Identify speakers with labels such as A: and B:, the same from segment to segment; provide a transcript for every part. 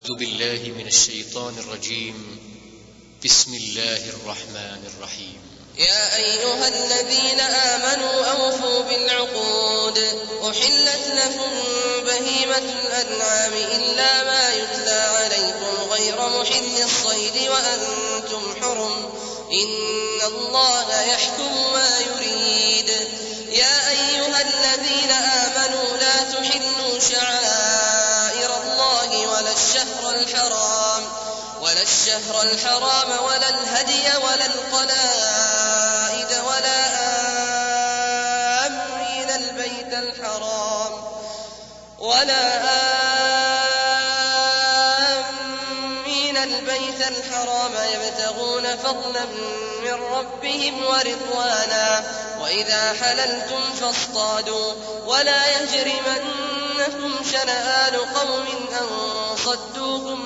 A: أعوذ بالله من الشيطان الرجيم. بسم الله الرحمن الرحيم.
B: يا أيها الذين آمنوا أوفوا بالعقود. أحلت لكم بهيمة الأنعام إلا ما يتلى عليكم غير محل الصيد وأنتم حرم. إن الله يحكم ما يريد. يا أيها الذين آمنوا لا تحلوا شعائر الله ولا الشهر الحرام ولا الهدي ولا القلائد ولا آمين البيت الحرام يبتغون فضلا من ربهم ورضوانا. وإذا حللتم فاصطادوا ولا يجرمنكم شنآن قوم أن صدوكم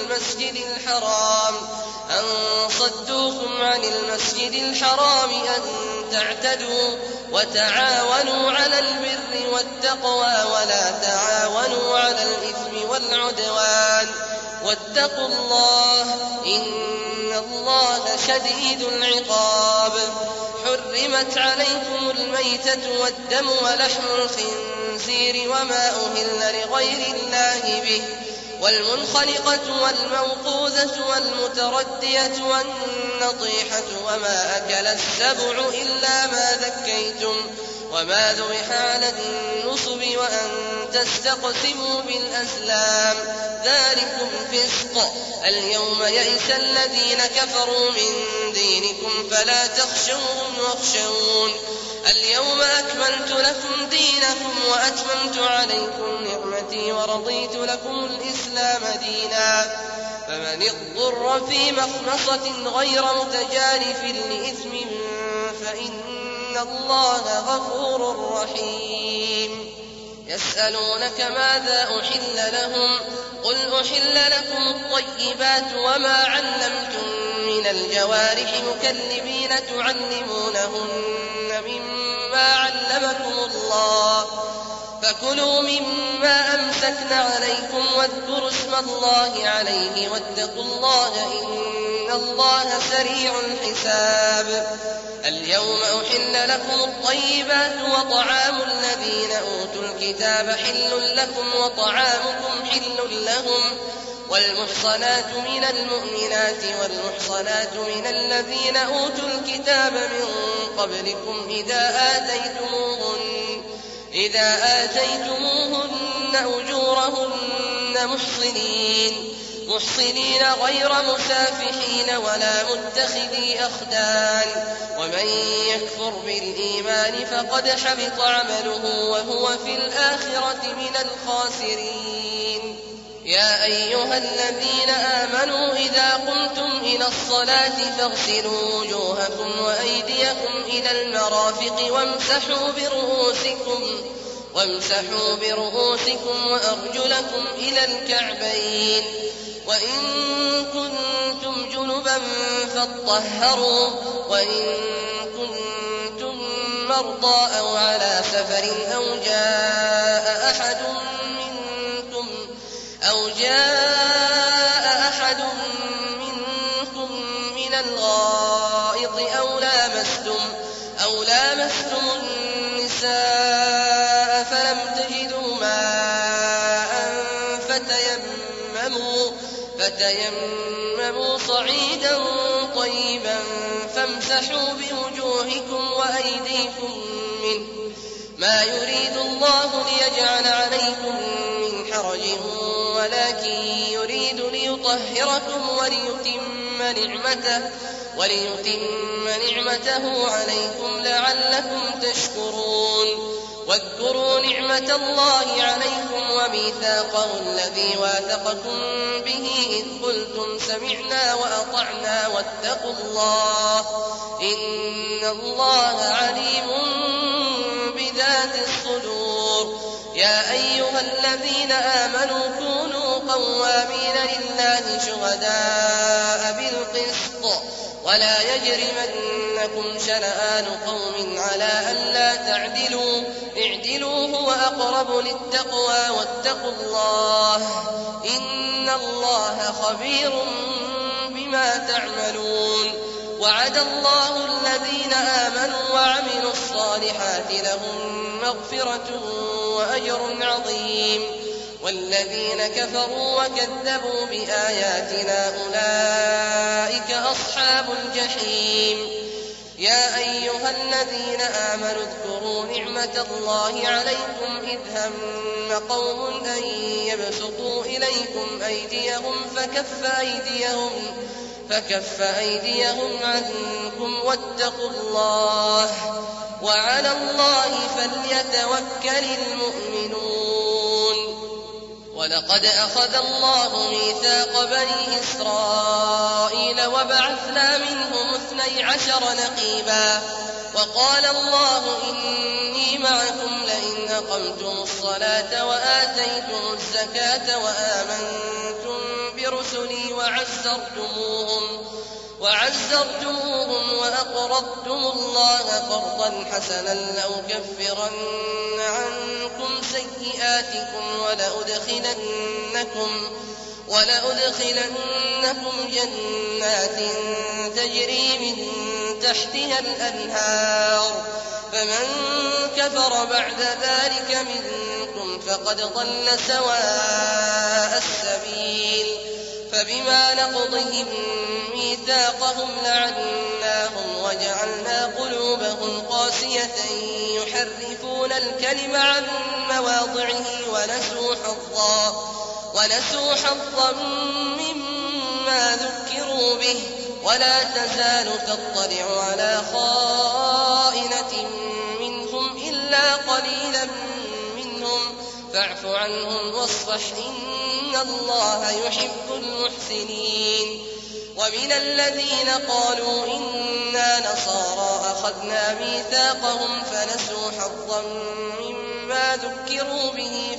B: عن المسجد الحرام أن تعتدوا. وتعاونوا على البر والتقوى ولا تعاونوا على الإثم والعدوان. واتقوا الله إن الله شديد العقاب. حرمت عليكم الميتة والدم ولحم الخنزير وما أهل لغير الله به والمنخنقة والموقوذة والمتردية والنطيحة وما أكل السبع إلا ما ذكيتم وما ذبح على النصب وأن تستقسموا بالأزلام ذلكم فسق. اليوم يئس الذين كفروا من دينكم فلا تخشوهم واخشون. اليوم أكملت لكم دينكم وأتممت عليكم نعمتي ورضيت لكم الإسلام دينا. فمن اضطر في مخنصة غير متجانف لإثم فإن الله غفور رحيم. يسألونك ماذا أحل لهم قل أحل لكم الطيبات وما علمتم من الجوارح مكلبين تعلمونهن مما علمكم الله فكلوا مما أمسكن عليكم واذكروا اسم الله عليه واتقوا الله إن الله سريع الحساب. اليوم أحل لكم الطيبات وطعام الذين أوتوا الكتاب حل لكم وطعامكم حل لهم. والمحصنات من المؤمنات والمحصنات من الذين أوتوا الكتاب من قبلكم إذا آتيتموهن أجورهن محصنين غير مسافحين ولا متخذي أخدان. ومن يكفر بالإيمان فقد حبط عمله وهو في الآخرة من الخاسرين. يا أيها الذين آمنوا إذا قمتم إلى الصلاة فاغسلوا وجوهكم وأيديكم إلى المرافق وامسحوا برؤوسكم وأرجلكم إلى الكعبين. وإن كنتم جنبا فاطهروا وإن كنتم مرضى أو على سفر أو جاء أحد منكم من الغائط أو لامستم النساء فلم تجدوا ماء فتيمموا صعيدا طيبا فامسحوا بوجوهكم وأيديكم منه ما يريد الله ليجعل عليكم من حرج ولكن يريد ليطهركم وليتم نعمته عليكم لعلكم تشكرون. واذكروا نعمة الله عليكم وميثاقه الذي واثقكم به إذ قلتم سمعنا وأطعنا واتقوا الله إن الله عليم بذات الصدور. يا أيها الذين آمنوا كونوا قوامين لله شهداء بالقسط ولا يجرمنكم شنآن قوم على ألا تعدلوا اعدلوا هو وأقرب للتقوى واتقوا الله إن الله خبير بما تعملون. وعد الله الذين آمنوا وعملوا الصالحات لهم مغفرة وأجر عظيم، والذين كفروا وكذبوا بآياتنا أولئك أصحاب الجحيم. يا أيها الذين آمنوا اذكروا نعمة الله عليكم إذ هم قوم أن يبسطوا إليكم أيديهم فكف أيديهم عنكم واتقوا الله وعلى الله فليتوكل المؤمنون. ولقد أخذ الله ميثاق بني إسرائيل وبعثنا منهم 12 نقيبا وقال الله إني معكم لئن أقمتم الصلاة وآتيتم الزكاة وآمنتم برسلي وعزرتموهم وأقرضتم الله قرضا حسنا لأكفرن عنكم سيئاتكم ولأدخلنكم جنات تجري من تحتها الأنهار، فمن كفر بعد ذلك منكم فقد ضل سواء السبيل. فبما نقضهم ميثاقهم لعناهم وجعلنا قلوبهم قاسية يحرفون الكلم عن مواضعه ونسوا حظا مما ذكروا به، ولا تزال تطلع على خائنة منهم إلا قليلا منهم فاعف عنهم واصفح إن الله يحب المحسنين. ومن الذين قالوا إنا نصارى أخذنا ميثاقهم فنسوا حظا مما ذكروا به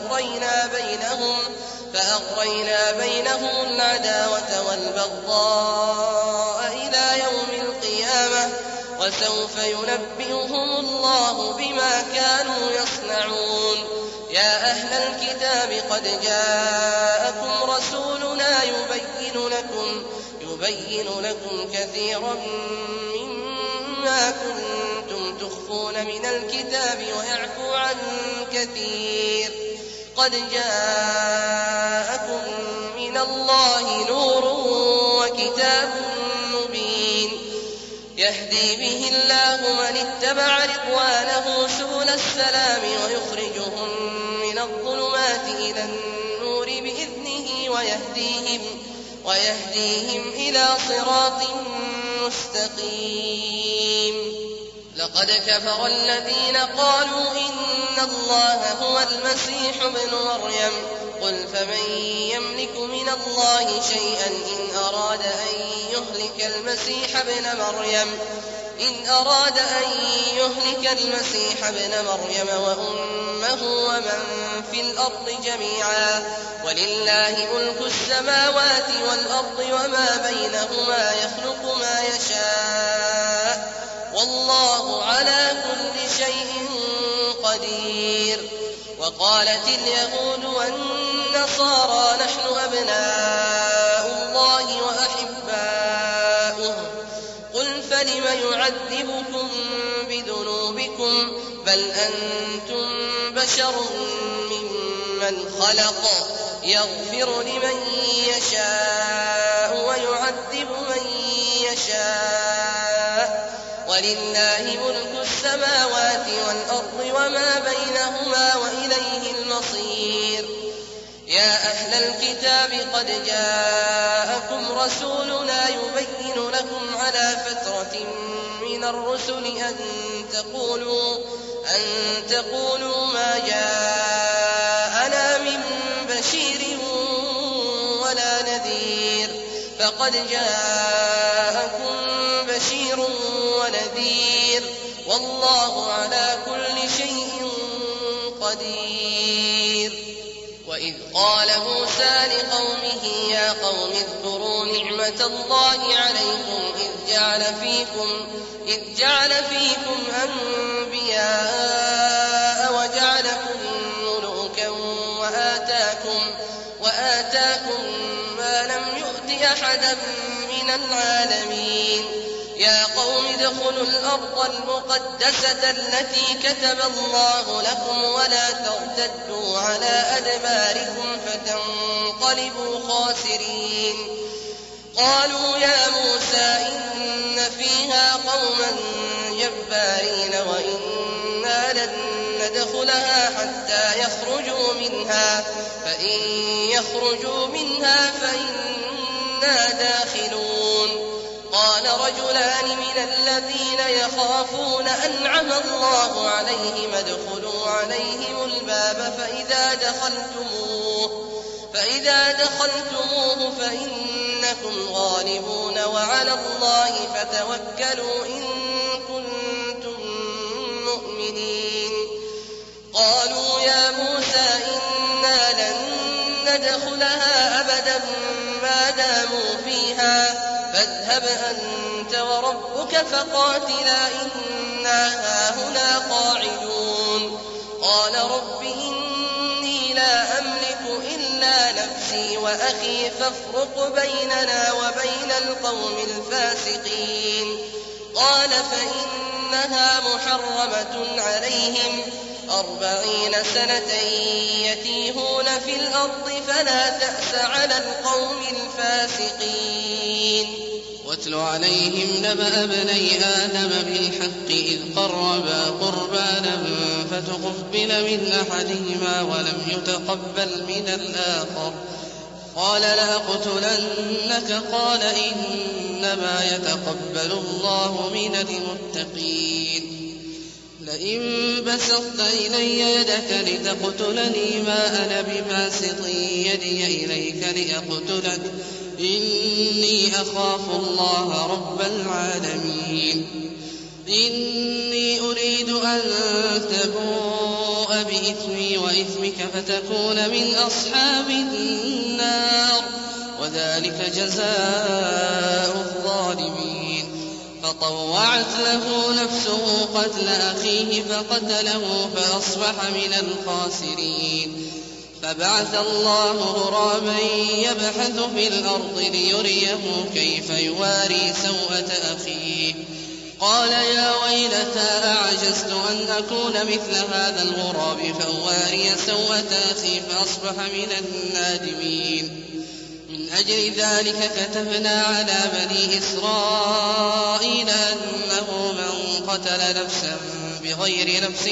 B: فأغرينا بينهم العداوة والبغضاء إلى يوم القيامة وسوف ينبئهم الله بما كانوا يصنعون. يا أهل الكتاب قد جاءكم رسولنا يبين لكم كثيرا مما كنتم تخفون من الكتاب ويعفو عن كثير. قد جاءكم من الله نور وكتاب مبين يهدي به الله من اتبع رضوانه سبل السلام ويخرجهم من الظلمات إلى النور بإذنه ويهديهم إلى صراط مستقيم. لقد كفر الذين قالوا إن الله هو المسيح ابن مريم قل فمن يملك من الله شيئا إن أراد أن يهلك المسيح ابن مريم وأمه ومن في الأرض جميعا ولله ملك السماوات والأرض وما بينهما يخلق ما يشاء والله على كل شيء قدير. وقالت اليهود والنصارى نحن أبناء الله وأحباؤه قل فلم يعذبكم بذنوبكم بل أنتم بشر ممن خلق يغفر لمن يشاء ويعذب من يشاء ولله ملك السماوات والأرض وما بينهما وإليه المصير. يا أهل الكتاب قد جاءكم رسولنا يبين لكم على فترة من الرسل أن تقولوا ما جاءنا من بشير ولا نذير فقد جاءكم بشير ونذير والله على كل شيء قدير. وإذ قال موسى لقومه يا قوم اذكروا نعمة الله عليكم إذ جعل فيكم أنبياء وجعلكم معي أحدا من العالمين يا قوم ادخلوا الأرض المقدسة التي كتب الله لكم ولا ترتدوا على أدباركم فتنقلبوا خاسرين قالوا يا موسى إن فيها قوما جبارين وإنا لن ندخلها حتى يخرجوا منها فإن يخرجوا منها فإنا داخلون قال رجلان من الذين يخافون أنعم الله عليهم ادخلوا عليهم الباب فإذا دخلتموه فإنكم غالبون وعلى الله فتوكلوا إن كنتم مؤمنين قالوا يا موسى إنا لن ندخلها أبدا ما داموا فيها فاذهب أنت وربك فقاتلا إنا هاهنا قاعدون قال رب إني لا أملك إلا نفسي وأخي فافرق بيننا وبين القوم الفاسقين قال فإنها محرمة عليهم 40 سنة يتيهون في الأرض فلا تأس على القوم الفاسقين
C: واتل عليهم نبأ ابني آدم بالحق إذ قربا قربانا فتقبل من أحدهما ولم يتقبل من الآخر قال لأقتلنك قال إنما يتقبل الله من المتقين لئن بسطت إلي يدك لتقتلني ما أنا بباسط يدي إليك لأقتلك إني أخاف الله رب العالمين إني أريد أن تبوء بإثمي وإثمك فتكون من أصحاب النار وذلك جزاء الظالمين فطوعت له نفسه قتل أخيه فقتله فأصبح من الخاسرين فبعث الله غرابا يبحث في الأرض ليريه كيف يواري سوءة أخيه قال يا ويلتى أعجزت أن أكون مثل هذا الغراب فأواري سوءة أخي فأصبح من النادمين من أجل ذلك كتبنا على بني إسرائيل أنه من قتل نفسا بغير نفس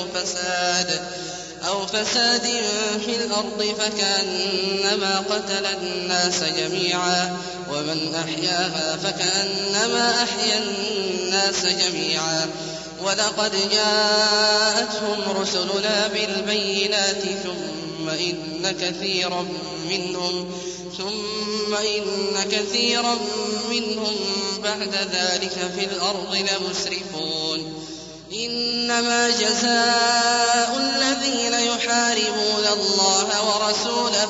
C: أو فساد في الأرض فكأنما قتل الناس جميعا ومن أحياها فكأنما أحيا الناس جميعا ولقد جاءتهم رسلنا بالبينات ثم إن كثيرا منهم بعد ذلك في الأرض لمسرفون إنما جزاء الذين يحاربون الله ورسوله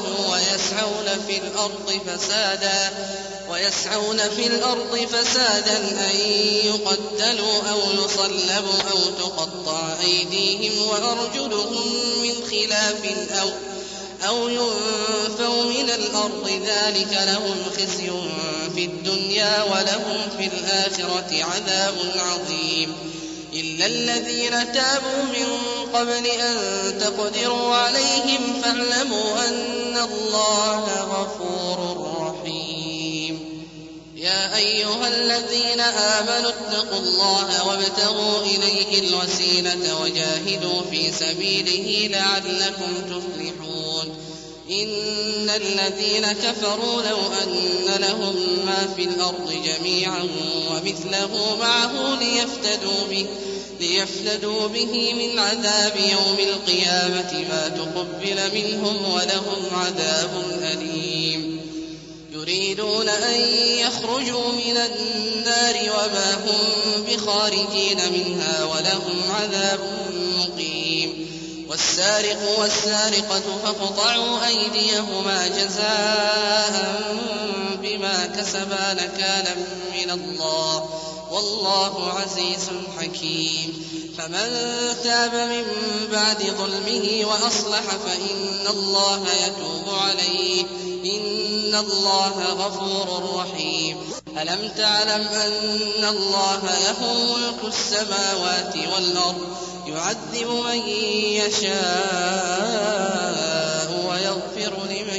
C: ويسعون في الأرض فسادا أن يقتلوا أو يصلبوا أو تقطع أيديهم وأرجلهم من خلاف أو ينفوا من الأرض ذلك لهم خزي في الدنيا ولهم في الآخرة عذاب عظيم إلا الذين تابوا من قبل أن تقدروا عليهم فاعلموا أن الله غفور رحيم يا أيها الذين آمنوا اتقوا الله وابتغوا إليه الوسيلة وجاهدوا في سبيله لعلكم تفلحون إن الذين كفروا لو أن لهم ما في الأرض جميعا ومثله معه ليفتدوا به من عذاب يوم القيامة ما تقبل منهم ولهم عذاب أليم يريدون أن يخرجوا من النار وما هم بخارجين منها ولهم عذاب مقيم والسارق والسارقة فاقطعوا أيديهما جزاء بما كسبا نكالا من الله والله عزيز حكيم. فمن تاب من بعد ظلمه وأصلح فإن الله يتوب عليه إن الله غفور رحيم. ألم تعلم أن الله له ملك السماوات والأرض يعذب من يشاء ويغفر لمن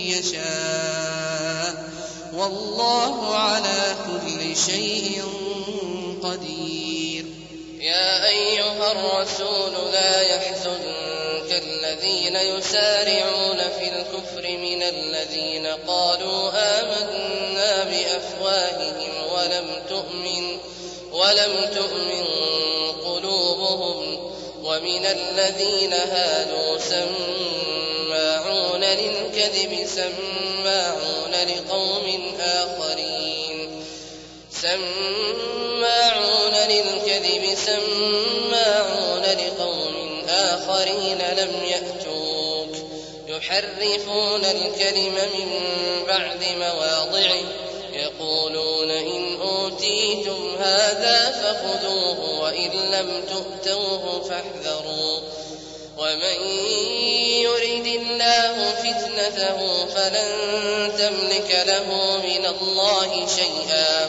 C: يشاء والله على كل شيء قدير.
B: يا أيها الرسول لا يحزنك الذين يسارعون في الكفر من الذين قالوا آمنا بأفواههم ولم تؤمن قلوبهم ومن الذين هادوا سماعون للكذب سماعون لقوم آخرين لم يأتوك يحرفون الكلم من بعد مواضعه يقولون إن أوتيتم هذا فخذوه وإن لم تؤتوه فاحذروا ومن يرد الله فتنته فلن تملك له من الله شيئا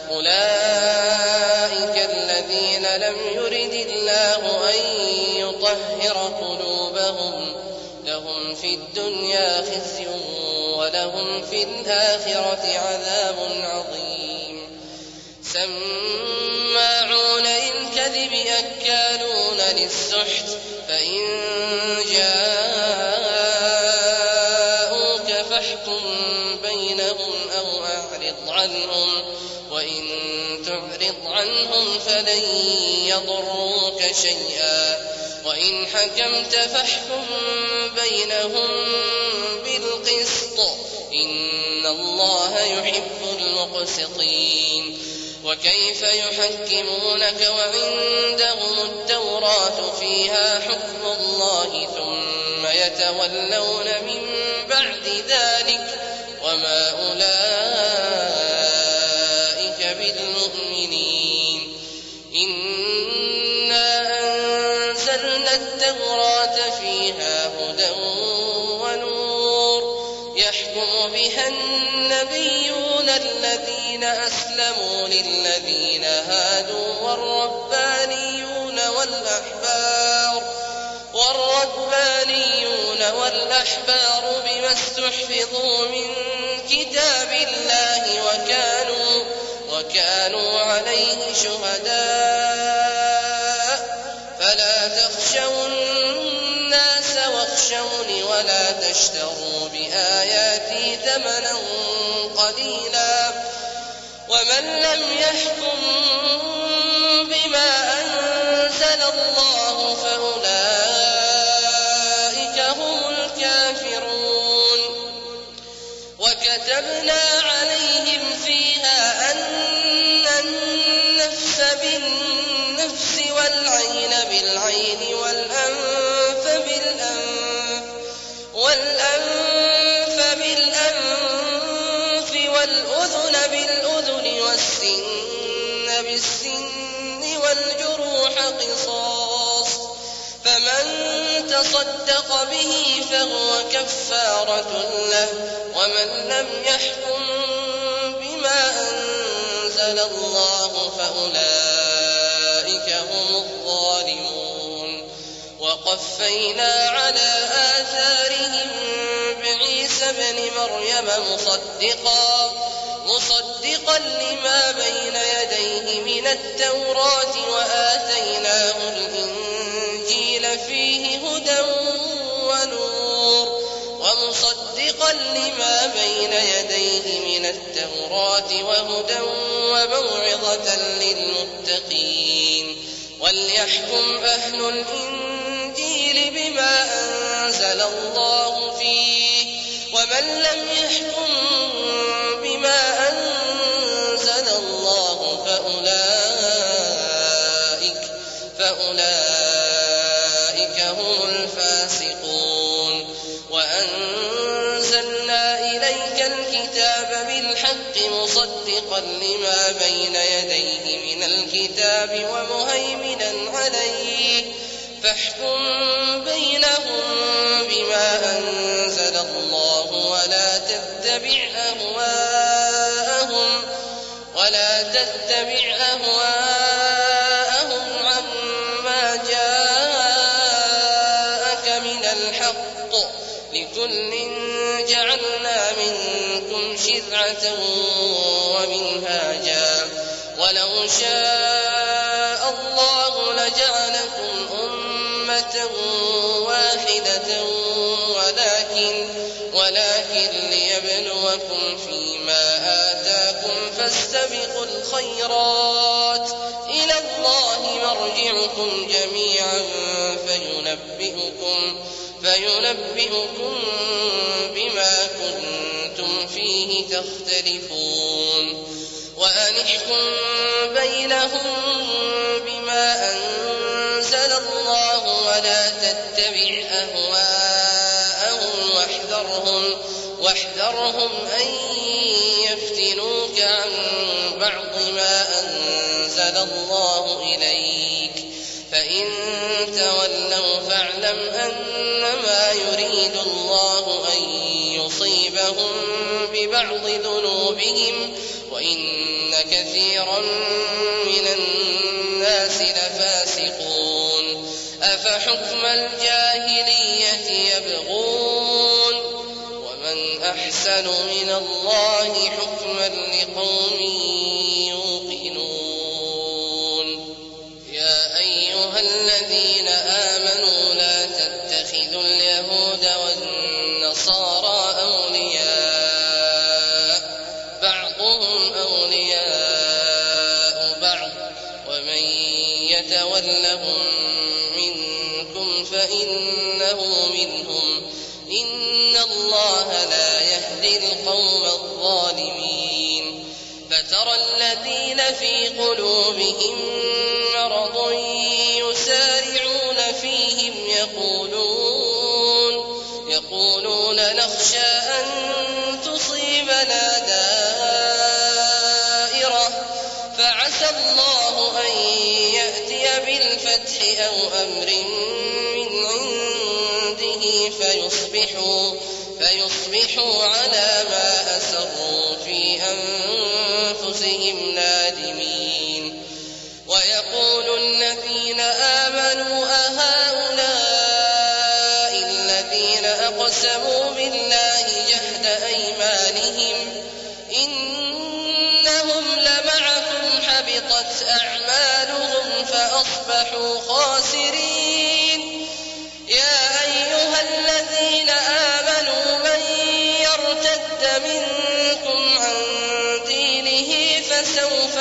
B: أولئك الذين لم يرد الله أن يطهر قلوبهم لهم في الدنيا خزي ولهم في الآخرة عذاب عظيم. سماعون للكذب أكالون للسحت فإن جاءوك فاحكم بينهم أو أعرض عنهم وإن تعرض عنهم فلن يضروك شيئا وإن حكمت فاحكم بينهم بالقسط إن الله يحب المقسطين. وكيف يحكمونك وعندهم التوراة فيها حكم الله ثم يتولون من بعد ذلك وما أولئك بالمؤمنين. إنا أنزلنا التوراة فيها هدى ونور يحكم بها النبيون الذين أسلموا للذين هادوا والربانيون والأحبار بما استحفظوا من كتاب الله وكانوا عليه شهداء فلا تخشوا الناس واخشوني ولا تشتروا بآياتي ثمنا قليلا ومن لم يحكم بما أنزل الله فأولئك هم الكافرون. وكتبنا عليهم فيها أن النفس بالنفس والعين بالعين والأنف بالأنف والأذن بالأذن والسن بالسن والجروح قصاص فمن تصدق به فهو كفارة له ومن لم يحكم بما أنزل الله فأولئك هم الظالمون. وقفينا على آثارهم بعيسى ابن مريم مصدقا لما بين يديه من التوراة وآتيناه الإنجيل فيه هدى ونور ومصدقا لما بين يديه من التوراة وهدى وموعظة للمتقين. وليحكم أهل الإنجيل بما أنزل الله فيه ومن لم يحكم بما أنزل الله فأولئك هم الفاسقون. وأنزلنا إليك الكتاب الكتاب بالحق مصدقا لما بين يديه من الكتاب ومهيمنا عليه فاحكم بينهم بما أنزل الله ولا تتبع أهواءهم عما جاءك من الحق لكل جعلنا منكم شرعة ومنهاجا ولو شاء الله لجعلكم أمة واحدة ولكن ليبلوكم فيما آتاكم فاستبقوا الخيرات إلى الله مرجعكم جميعا فينبئكم بما كنتم فيه تختلفون وأن احكم بينهم بما أنزل الله ولا تتبع أهواءهم واحذرهم أن يفتنوك عن بعض ما أنزل الله إليك فإن تولوا فاعلم أنما يريد الله أن يصيبهم ببعض ذنوبهم وإن كثيرا من الناس لفاسقون أفحكم الجاهلية يبغون ومن أحسن من الله حكما لقوم يوقنون يا أيها الذين آمنوا لا تتخذوا اليهود والنصارى أولياء بعضهم أولياء بعض ومن يتولهم منكم فإنه منهم إن الله لا يهدي القوم الظالمين فترى الذين في قلوبهم مرض يسارعون فيهم يقولون نخشى أن تصيبنا دائرة فعسى الله أن يأتي بالفتح أو أمر من عنده فيصبحوا على ما أسروا في أنفسهم نادمين ويقول الذين آمنوا أهؤلاء الذين أقسموا بالله جهد أيمانهم إنهم لمعكم حبطت أعمالهم فأصبحوا خاسرين يا أيها الذين آمنوا من يرتد منكم عن دينه فسوف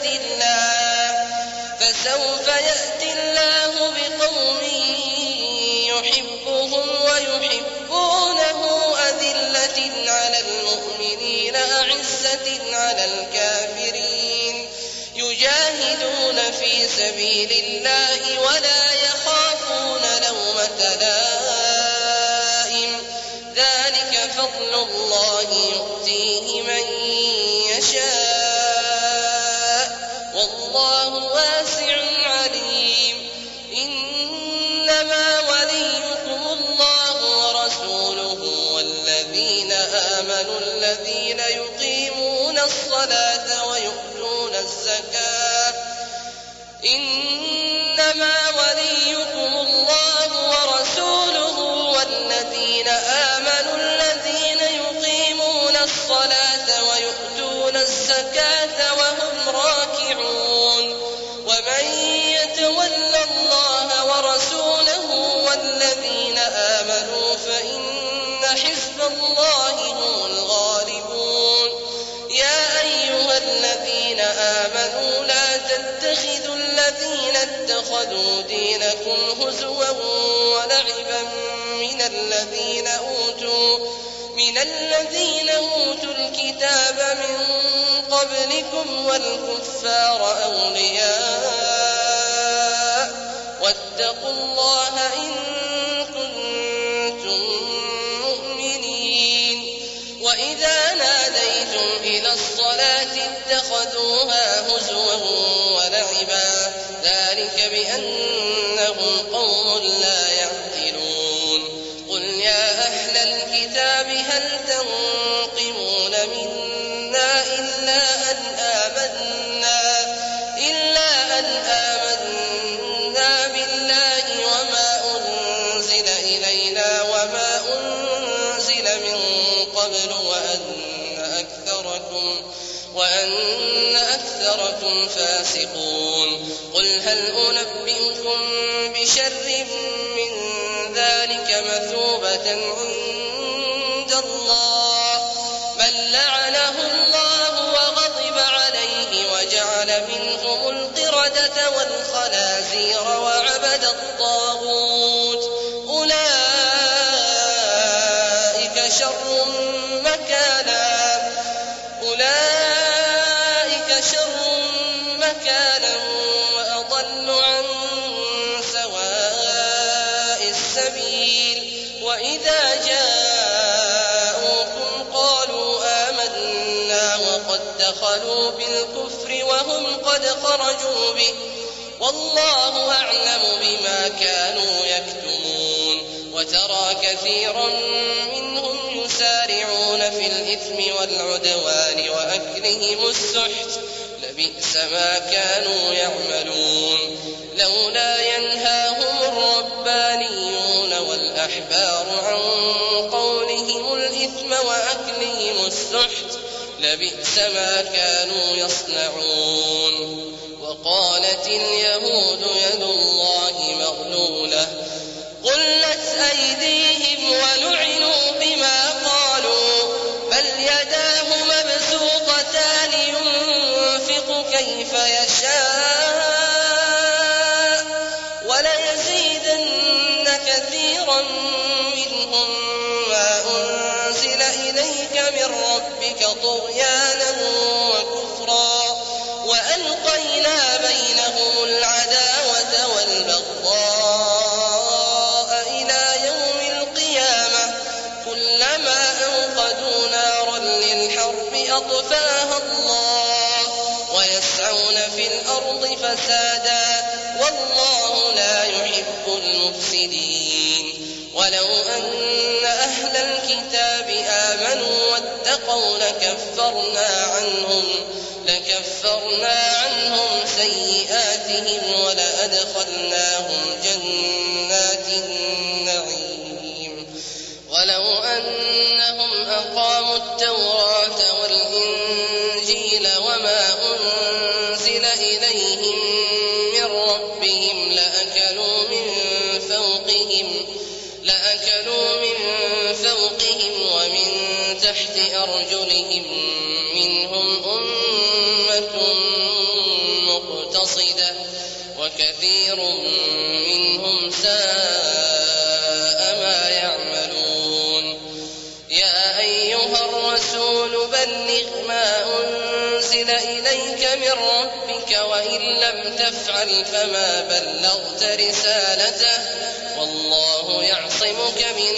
B: يأتي الله بقوم يحبهم ويحبونه أذلة على المؤمنين أعزة على الكافرين يجاهدون في سبيل الله ولا يخافون لومة لائم ذلك فضل الله يؤتيه من يشاء والله واسع عليم إنما وليكم الله ورسوله والذين آمنوا الذين يقيمون الصلاة ويؤتون الزكاة إنما وليكم الله ورسوله والذين آمنوا الذين يقيمون الصلاة ويؤتون الزكاة وهم راكعون ومن يتول الله ورسوله والذين آمنوا فإن حزب الله هم الغالبون يا أيها الذين آمنوا لا تتخذوا الذين اتخذوا دينكم هزوا ولعبا من الذين أوتوا الكتاب من قبلكم والكفار أولياء واتقوا الله إن كنتم مؤمنين وإذا ناديتم الصلاة اتخذوها هزوا ولعبا ذلك بأنهم قوم لا يعقلون قل يا أهل الكتاب هل تنقمون منا إلا أن آمنا بالله وما أنزل إلينا وما أنزل من قبل وأن أكثركم فاسقون قل هل أنبئكم بشر من ذلك مثوبة عند الله من لعنه الله وغضب عليه وجعل منهم القردة والخنازير وعبد الطاغوت أولئك شر مكانا وأضل عن سواء السبيل وإذا جاءوكم قالوا آمنا وقد دخلوا بالكفر وهم قد خرجوا به والله أعلم بما كانوا يكتمون وترى كثيرا منهم يسارعون في الإثم والعدوان وأكلهم السحت لبئس ما كانوا يعملون لولا ينهاهم الربانيون والأحبار عن قولهم الإثم وأكلهم السحت لبئس ما كانوا يصنعون وقالت اليهود يد الله مغلولة غلت أيديهم ولعنوا بما قالوا بل يداه مبسوطتان ينفق كيف يشاء وليزيدن كثيرا منهم ما أنزل إليك من ربك طغيانا وكفرا وألقينا بينهم العداوة والبغضاء إلى يوم القيامة كلما أوقدوا نارا للحرب أطفاها الله ويسعون في الأرض فسادا والله لا يحب المفسدين ولو أن أهل الكتاب آمنوا واتقوا لكفرنا عنهم سيئاتهم ولأدخلناهم جنات النعيم ولو أنهم أقاموا التوراة والإنجيل وما أنزل إليهم من ربهم لأكلوا من فوقهم ومن تحت أرجلهم منهم أمة مقتصدة وكثير منهم ساء ما يعملون يا أيها الرسول بلغ ما أنزل إليك من ربك وإن لم تفعل فما بلغت رسالته والله يعصمك من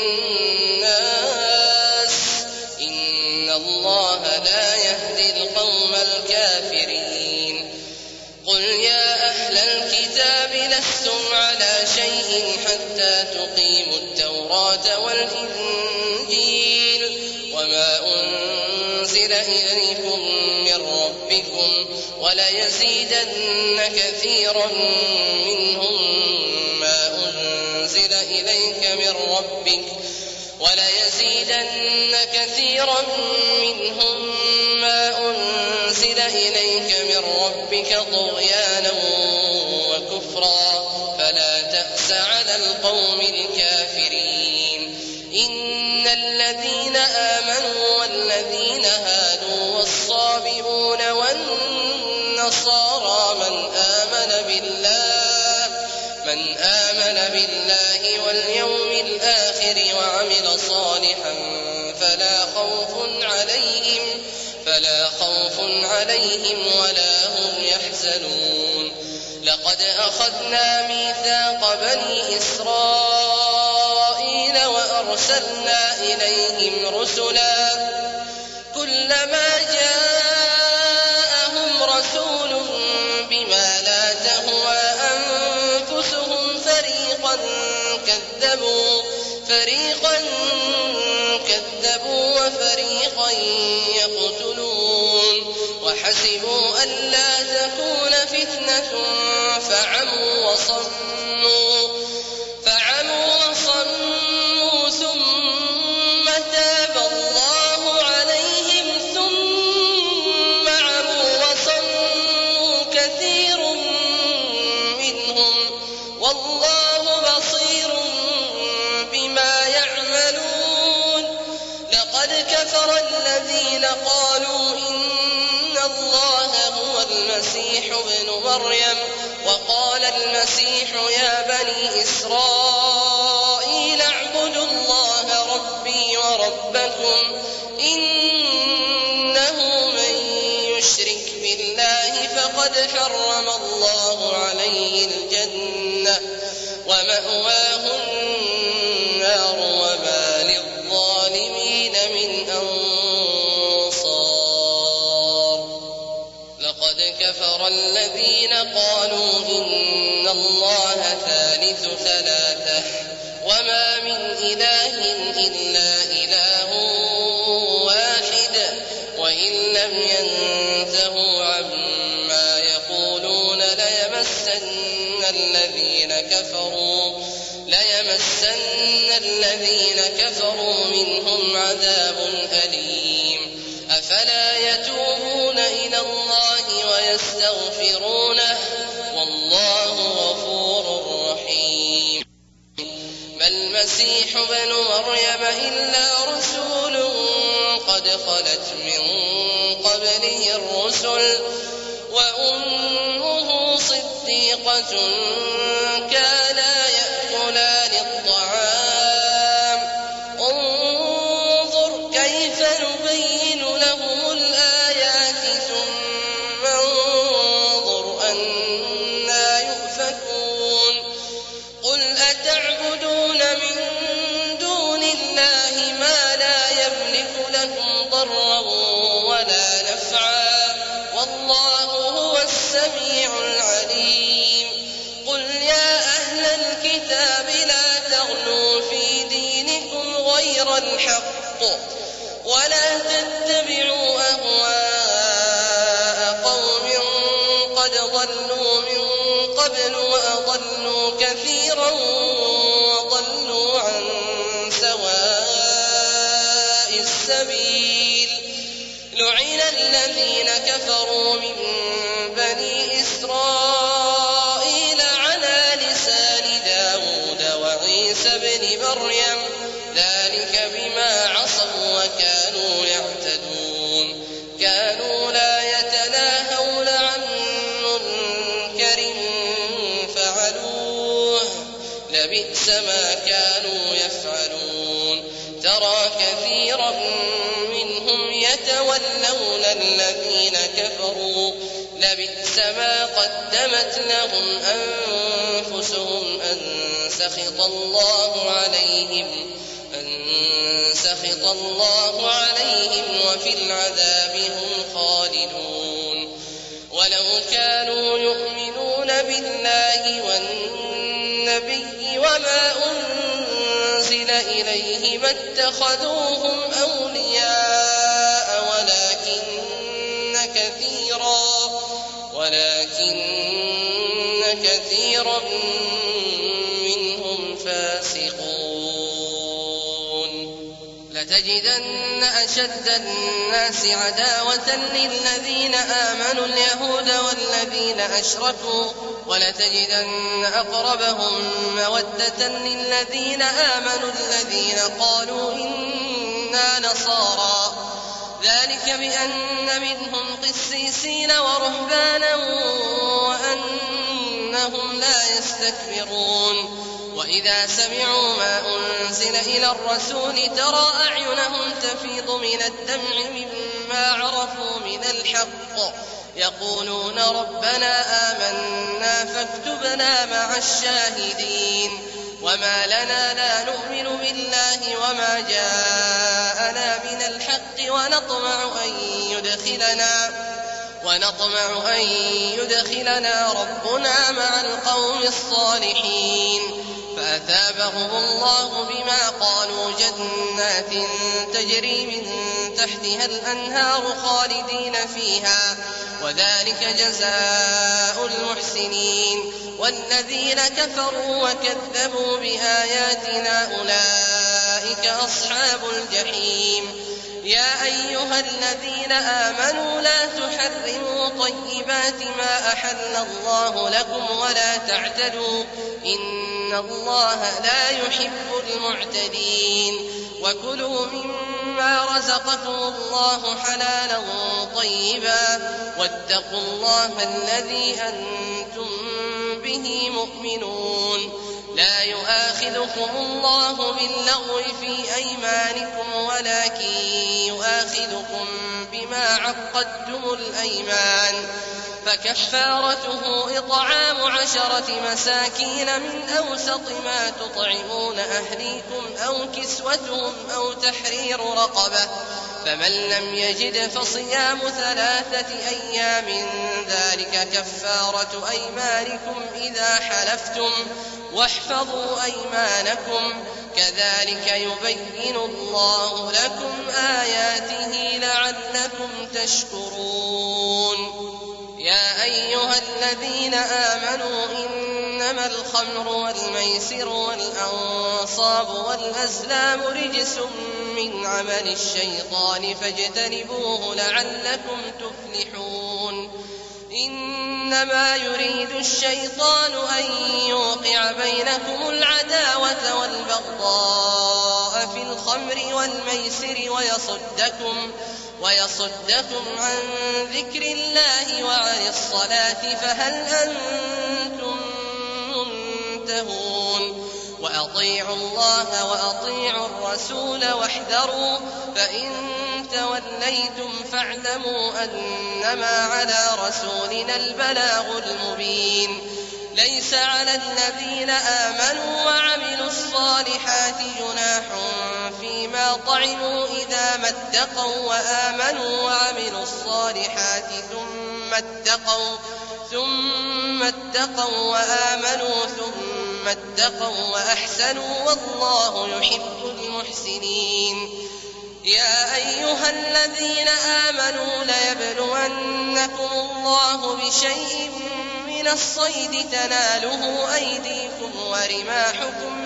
B: الناس إن الله لا يهدي القوم الكافرين قل يا أهل الكتاب لستم على شيء حتى تقيموا التوراة والإنجيل وما أنزل إليكم من ربكم وليزيدن كثيرا منهم ما أنزل إليك من ربك طغيانا وكفرا فلا تأس على القوم الكافرين إن الذين آمنوا والذين هادوا والصابئون والنصارى من آمن بالله واليوم الآخر وعمل صالحا فلا خوف عليهم ولا هم يحزنون لقد أخذنا ميثاق بني إسرائيل وأرسلنا إليهم رسلا كلما جاء حسبوا ألا تكون فتنة فعموا وصموا ثم تاب الله عليهم ثم عموا وصموا كثير منهم والله بصير بما يعملون. لقد كفر الذين قالوا إن الله هو المسيح ابن مريم وقال المسيح يا بني إسرائيل اعبدوا الله ربي وربكم إنه من يشرك بالله فقد حرم الله عليه الجنة ومأواه النار وما للظالمين من أنصار. لقد كفر الذين قالوا إن الله ثالث ثلاثة وما من إله إلا إله واحد وإن لم ينتهوا عما يقولون ليمسن الذين كفروا منهم عذاب أليم. أفلا يتوبون إلى الله ويستغفرونه والله غفور رحيم. ما المسيح ابن مريم إلا رسول قد خلت من قبله الرسل وأمه صديقة كانا يأكلان الطعام انظر كيف نبين لهم الآيات ثم انظر أنا يؤفكون. قل أتعبدون من دون الله ما لا يملك لكم ضرا ولا نفعا والله هو السميع العليم. قل يا أهل الكتاب لا تغلوا في دينكم غير الحق ولا تتبعوا أهواء قوم قد ضلوا من قبل وأضلوا كثيرا وضلوا عن سواء السبيل. لعن الذين كفروا من بني إسرائيل على لسان داود وعيسى بن مريم ذلك بما عصوا وكانوا يعتدون. كانوا لا يتناهون عن منكر فعلوه لبئس ما كانوا يفعلون. ترى كثيرا منهم يتولون الذين كفروا لبئس ما قدمت لهم أنفسهم أن سخط الله عليهم وفي العذاب هم خالدون. ولو كانوا يؤمنون بالله والنبي وما أنزل إليه ما اتخذوهم أولياء ولكن كثيرا منهم فاسقون. لتجدن أشد الناس عداوة للذين آمنوا اليهود والذين أشركوا ولتجدن أقربهم مودة للذين آمنوا الذين قالوا إنا نصارى ذلك بأن منهم قسيسين ورهبانا وأنهم لا يستكبرون. وإذا سمعوا ما أنزل إلى الرسول ترى أعينهم تفيض من الدمع مما عرفوا من الحق يقولون ربنا آمنا فاكتبنا مع الشاهدين. وما لنا لا نؤمن بالله وما جاءنا من الحق ونطمع أن يدخلنا ربنا مع القوم الصالحين. فأثابهم الله بما قالوا جنات تجري من تحتها الأنهار خالدين فيها وذلك جزاء المحسنين. والذين كفروا وكذبوا بآياتنا أولئك أصحاب الجحيم. يا أيها الذين آمنوا لا تحرموا طيبات ما أحل الله لكم ولا تعتدوا إن الله لا يحب المعتدين. وكلوا مما رزقكم الله حلالا طيبا واتقوا الله الذي أنتم به مؤمنون. لا يؤاخذكم الله باللغو في أيمانكم ولكن يؤاخذكم بما عقدتم الأيمان فكفارته إطعام 10 مساكين من أوسط ما تطعمون أهليكم أو كسوتهم أو تحرير رقبة فمن لم يجد فصيام 3 أيام ذلك كفارة أيمانكم إذا حلفتم واحفظوا أيمانكم كذلك يبين الله لكم آياته لعلكم تشكرون. يا أيها الذين آمنوا إنما الخمر والميسر والأنصاب والأزلام رجس من عمل الشيطان فاجتنبوه لعلكم تفلحون. إنما يريد الشيطان أن يوقع بينكم العداوة والبغضاء في الخمر والميسر ويصدكم عن ذكر الله وعن الصلاة فهل أنتم منتهون. وأطيعوا الله وأطيعوا الرسول واحذروا فإن توليتم فاعلموا أنما على رسولنا البلاغ المبين. ليس على الذين آمنوا وعملوا الصالحات جناح فيما طعموا إذا ما اتقوا وآمنوا وعملوا الصالحات ثم اتقوا وآمنوا ثم اتقوا وأحسنوا والله يحب المحسنين. يا أيها الذين آمنوا ليبلونكم الله بشيء من الصيد تناله أيديكم ورماحكم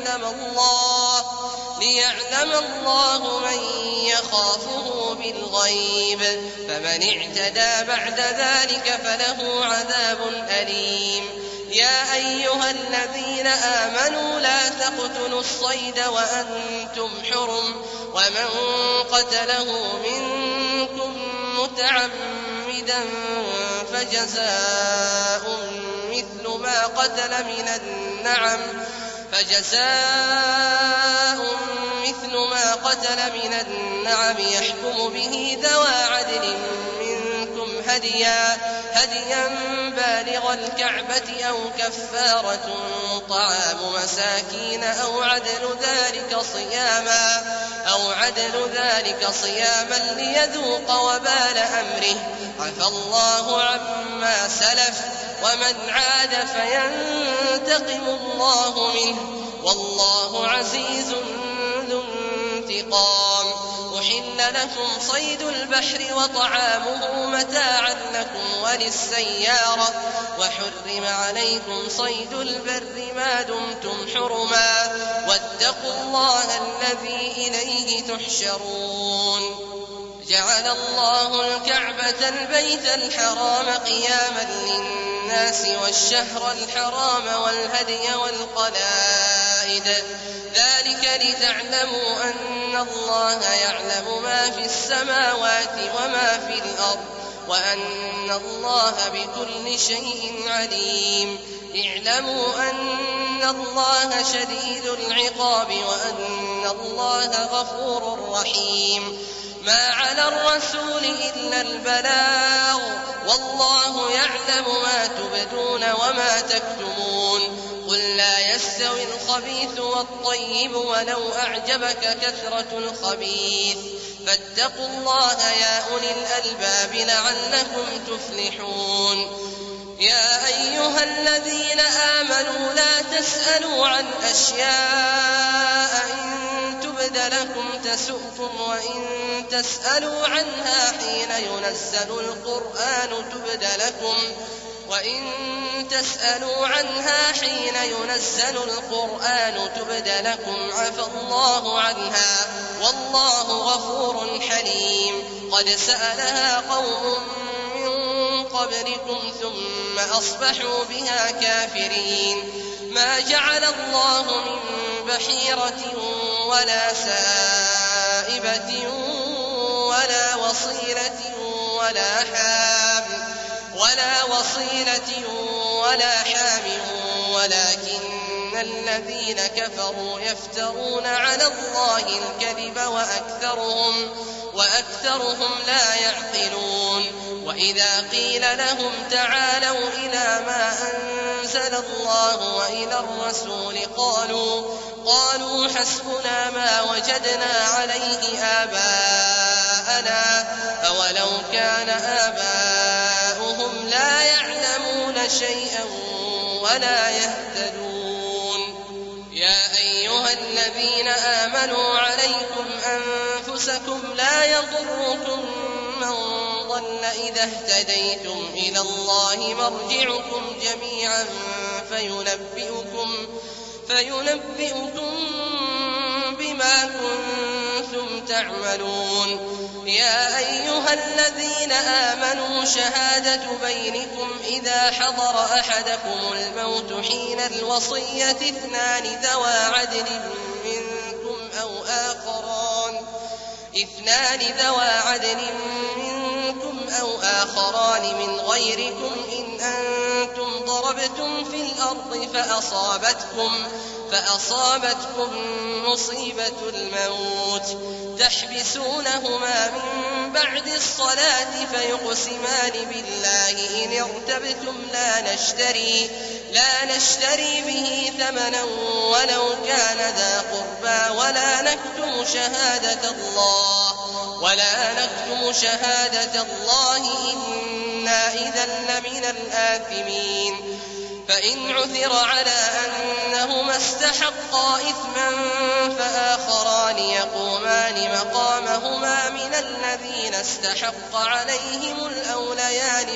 B: ليعلم الله من يخافه بالغيب فمن اعتدى بعد ذلك فله عذاب أليم. يا أيها الذين آمنوا لا تقتلوا الصيد وأنتم حرم ومن قتله منكم متعمدا فجزاء مثل ما قتل من النعم يحكم به ذوى عدل منكم هديا بالغ الكعبة أو كفارة طعام مساكين أو عدل ذلك صياما ليذوق وبال أمره عفى الله عما سلف ومن عاد فينتقم الله منه والله عزيز ذو انتقام. أحل لكم صيد البحر وطعامه متاعا لكم وللسيارة وحرم عليكم صيد البر ما دمتم حرما واتقوا الله الذي إليه تحشرون. جعل الله الكعبة البيت الحرام قياما للناس والشهر الحرام والهدي والقلائد ذلك لتعلموا أن الله يعلم ما في السماوات وما في الأرض وأن الله بكل شيء عليم. اعلموا أن الله شديد العقاب وأن الله غفور رحيم. ما على الرسول إلا البلاغ والله يعلم ما تبدون وما تكتمون. قل لا يستوي الخبيث والطيب ولو أعجبك كثرة الخبيث فاتقوا الله يا أولي الألباب لعلكم تفلحون. يا أيها الذين آمنوا لا تسألوا عن أشياء إن تبد لكم تسؤكم وإن تسألوا عنها حين ينزل القرآن تبد لكم عفى الله عنها والله غفور حليم. قد سألها قوم من قبلكم ثم أصبحوا بها كافرين. ما جعل الله من بحيرة ولا سائبة ولا وصيلة ولا حام ولكن الذين كفروا يفترون على الله الكذب وأكثرهم لا يعقلون. وإذا قيل لهم تعالوا إلى ما أنزل الله وإلى الرسول قالوا حسبنا ما وجدنا عليه آباءنا أولو كان آباؤهم لا يعلمون شيئا ولا يهتدون. يا أيها الذين آمنوا عليكم أنفسكم لا يضركم من ضل إذا اهتديتم إلى الله مرجعكم جميعا فينبئكم بما كنتم تعملون. يا أيها الذين آمنوا شهادة بينكم إذا حضر أحدكم الموت حين الوصية اثنان ذوى عدل منكم أو آخران من غيركم إن أنتم ضربتم في الأرض فأصابتكم مصيبة الموت تحبسونهما من بعد الصلاة فيقسمان بالله إن ارتبتم لا نشتري به ثمنا ولو كان ذا قربى ولا نكتم شهادة الله إنا إذا لمن الآثمين. فإن عثر على أنهما استحقا إثما فآخران يقومان مقامهما من الذين استحق عليهم الأوليان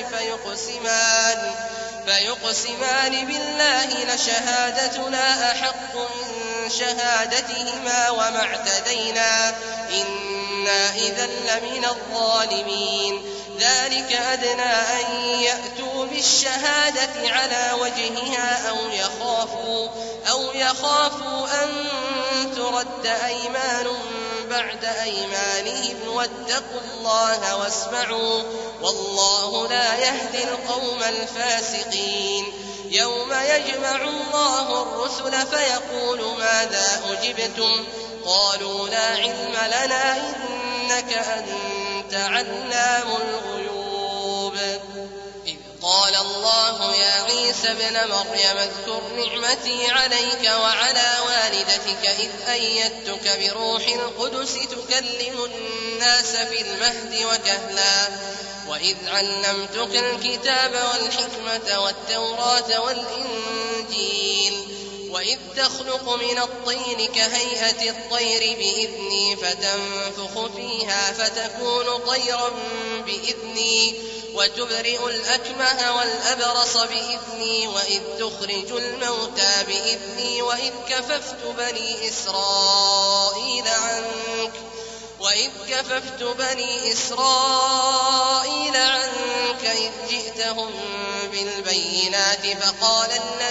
B: فيقسمان بالله لشهادتنا أحق من شهادتهما وما اعتدينا إنا إذا لمن الظالمين. ذلك أدنى أن يأتوا بالشهادة على وجهها أو يخافوا أن ترد أيمان بعد أيمانهم واتقوا الله واسمعوا والله لا يهدي القوم الفاسقين. يوم يجمع الله الرسل فيقول ماذا أجبتم قالوا لا علم لنا إنك أنت علام الغيوب. إذ قال الله يا عيسى ابن مريم اذكر نعمتي عليك وعلى والدتك إذ أيدتك بروح القدس تكلم الناس في المهد وكهلا وإذ علمتك الكتاب والحكمة والتوراة والإنجيل وإذ تخلق من الطين كهيئة الطير بإذني فتنفخ فيها فتكون طيرا بإذني وتبرئ الأكمه والأبرص بإذني وإذ تخرج الموتى بإذني وإذ كففت بني إسرائيل عنك إذ جئتهم بالبينات فقال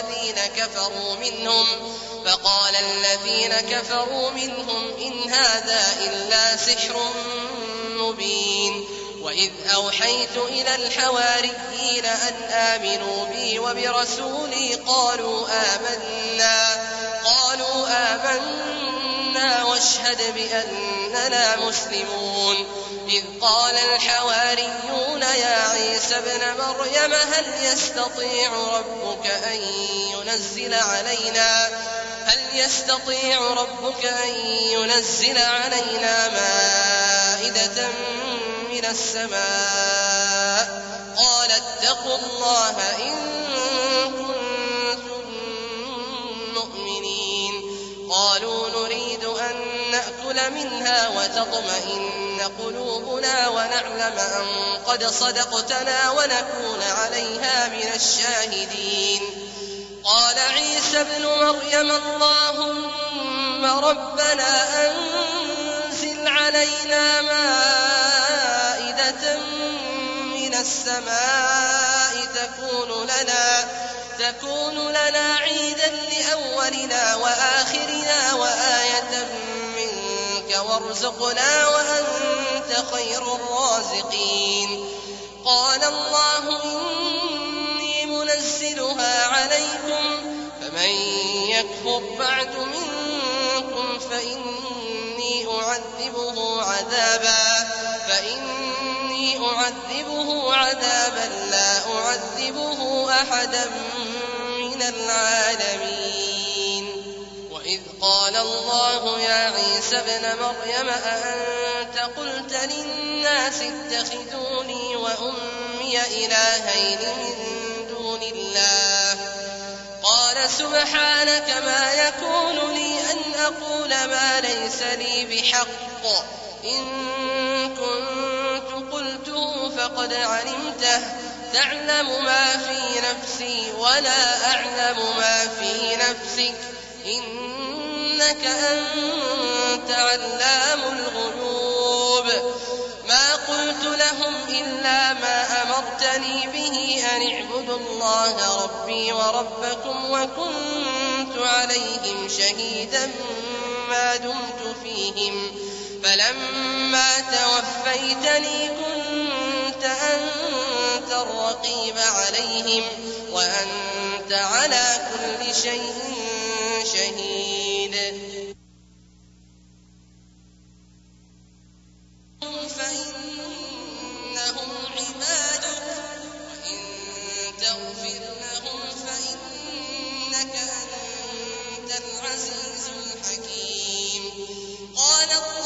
B: الذين كفروا منهم إن هذا إلا سحر مبين. وإذ أوحيت إلى الحواريين أن آمنوا بي وبرسولي قالوا آمنا واشهد بأننا مسلمون. إذ قال الحواريون يا عيسى ابن مريم هل يستطيع ربك أن ينزل علينا مائدة من السماء قال اتقوا الله إن كنتم مؤمنين قالوا نريد أن نأكل منها وتطمئن قلوبنا ونعلم أن قد صدقتنا ونكون عليها من الشاهدين قال عيسى ابن مريم اللهم ربنا أنزل علينا مائدة من السماء تكون لنا عيدا لأولنا وآخرنا وآية منك وارزقنا وأنت خير الرازقين قال الله إني منزلها عليكم فمن يكفر بعد منكم فإني أعذبه عذابا لا أعذبه أحدا من العالمين وإذ قال الله يا عيسى ابن مريم أأنت قلت للناس اتخذوني وأمي إلهين من دون الله قال سبحانك ما يكون لي أن أقول ما ليس لي بحق إن كنت قلته فقد علمته تعلم ما في نفسي ولا أعلم ما في نفسك إنك أنت علام الغيوب ما قلت لهم إلا ما أمرتني به أن اعبدوا الله ربي وربكم وكنت عليهم شهيدا ما دمت فيهم فلما توفيتني كنت أنت الرقيب عليهم وأنت على كل شيء شهيد فإنهم عبادك وإن تغفر لهم فإنك أنت العزيز الحكيم قال